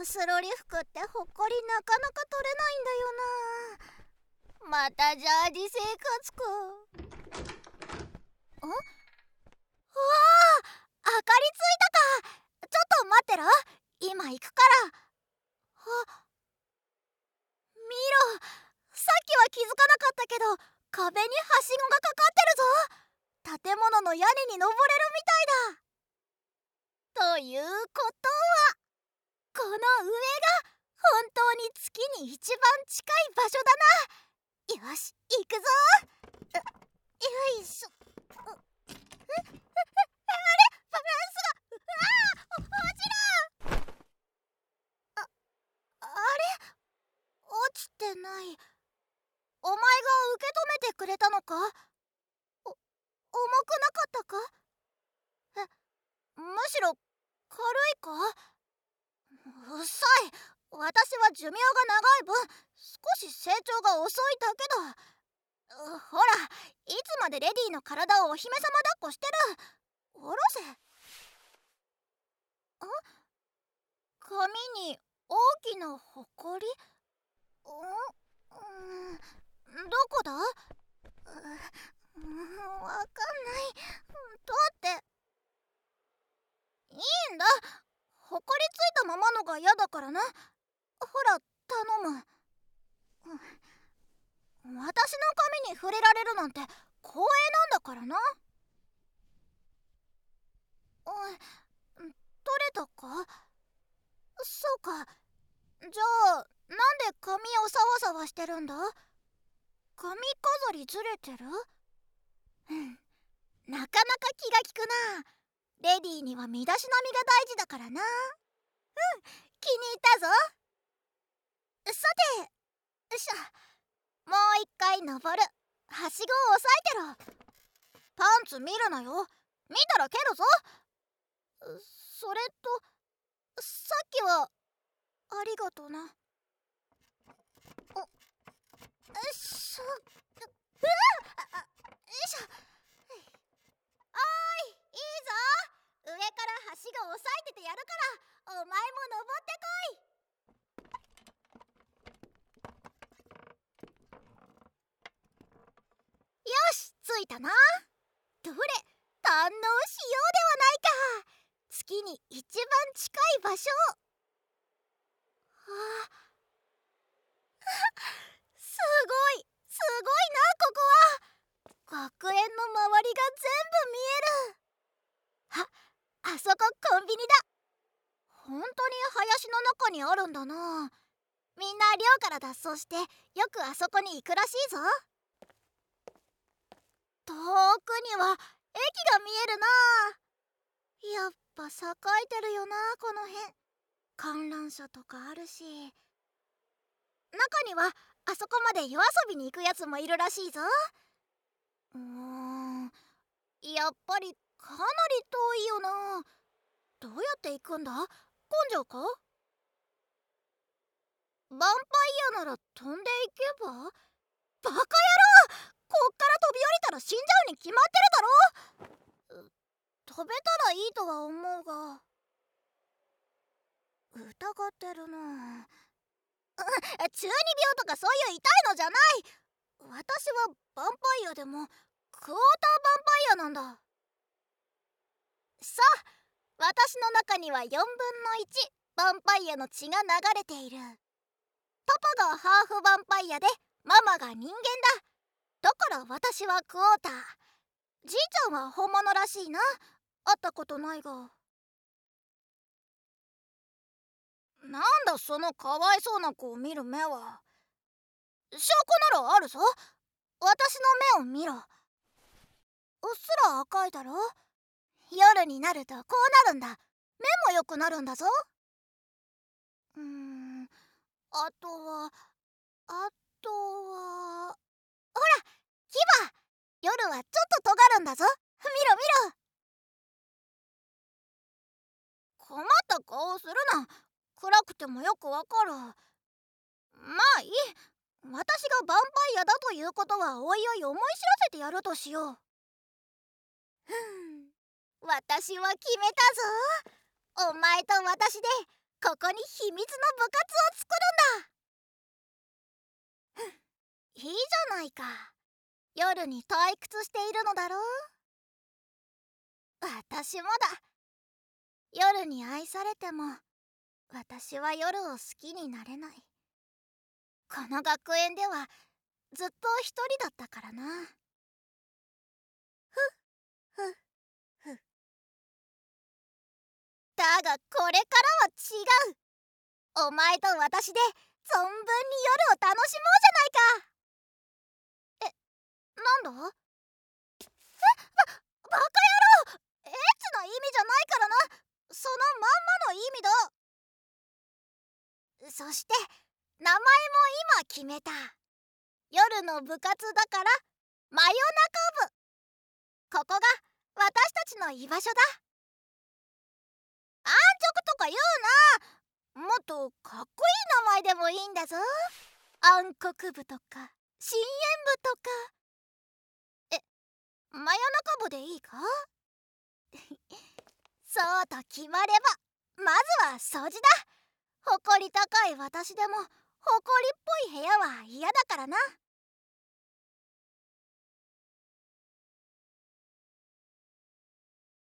スロリ服ってほこりなかなか取れないんだよな。またジャージ生活か。あ、明かりついたか。ちょっと待ってろ、今行くから。見ろ、さっきは気づかなかったけど壁にはしごがかかってるぞ。建物の屋根に登れるみたいだ。ということはこの上が本当に月に一番近い場所だな。よし、行くぞ。よいしょ。あれ、バランスが落ちる。あれ、落ちてない。お前が受け止めてくれたのか。重くなかったか。むしろ軽いか。うっさい、私は寿命が長い分少し成長が遅いだけだ。ほら、いつまでレディの体をお姫様抱っこしてる。下ろせ。髪に大きなほこり。どこだ。わかんない。だっていいんだ、ほこりついたままのが嫌だからな。ほら、頼む。私の髪に触れられるなんて光栄なんだからな。取れたか。そうか。じゃあなんで髪をサワサワしてるんだ。髪飾りずれてる。なかなか気が利くな。レディーには身だしなみが大事だからな。気に入ったぞ。さて、よいしょ。もう一回登る。はしごを押さえてろ。パンツ見るなよ。見たら蹴るぞ。それとさっきはありがとな。よいしょ。よいしょ。おーい、いいぞ。上からはしご押さえててやるからお前も登ってこい。よし、着いたな。どれ、堪能しようではないか。月に一番近い場所。すごい、すごいな、ここは。学園の周りが全部見える。あそこコンビニだ。本当に林の中にあるんだな。みんな寮から脱走してよくあそこに行くらしいぞ。遠くには駅が見えるな。やっぱ栄えてるよな、この辺。観覧車とかあるし、中にはあそこまで夜遊びに行くやつもいるらしいぞ。やっぱりかなり遠いよな。どうやって行くんだ。根性か。ヴァンパイアなら飛んでいけば。バカ野郎、こっから飛び降りたら死んじゃうに決まってるだろ。飛べたらいいとは思うが。疑ってるな。中二病とかそういう痛いのじゃない。私はヴァンパイアでもクォーターヴァンパイアなんだ。さあ、私の中には4分の1ヴァンパイアの血が流れている。パパがハーフヴァンパイアでママが人間だ。だから私はクォーター。じいちゃんは本物らしいな。会ったことないが。なんだそのかわいそうな子を見る目は。証拠ならあるぞ。私の目を見ろ。うっすら赤いだろ。夜になるとこうなるんだ。目も良くなるんだぞ。あとはほら、牙。夜はちょっと尖るんだぞ。見ろ見ろ。困った顔するな。暗くてもよくわかる。まあいい。私がヴァンパイアだということはおいおい思い知らせてやるとしよう。私は決めたぞ。お前と私でここに秘密の部活を作るんだ。いいじゃないか。夜に退屈しているのだろう。私もだ。夜に愛されても私は夜を好きになれない。この学園ではずっと一人だったからな。ふっふっふっ。だがこれからは違う。お前と私で存分に夜を楽しもうじゃないか。なんだ？バカ野郎！エッチな意味じゃないからな。そのまんまの意味だ。そして名前も今決めた。夜の部活だから真夜中部。ここが私たちの居場所だ。安直とか言うな。もっとかっこいい名前でもいいんだぞ。暗黒部とか深淵部とか。真夜中部でいいか？そうと決まればまずは掃除だ。誇り高い私でも誇りっぽい部屋は嫌だからな。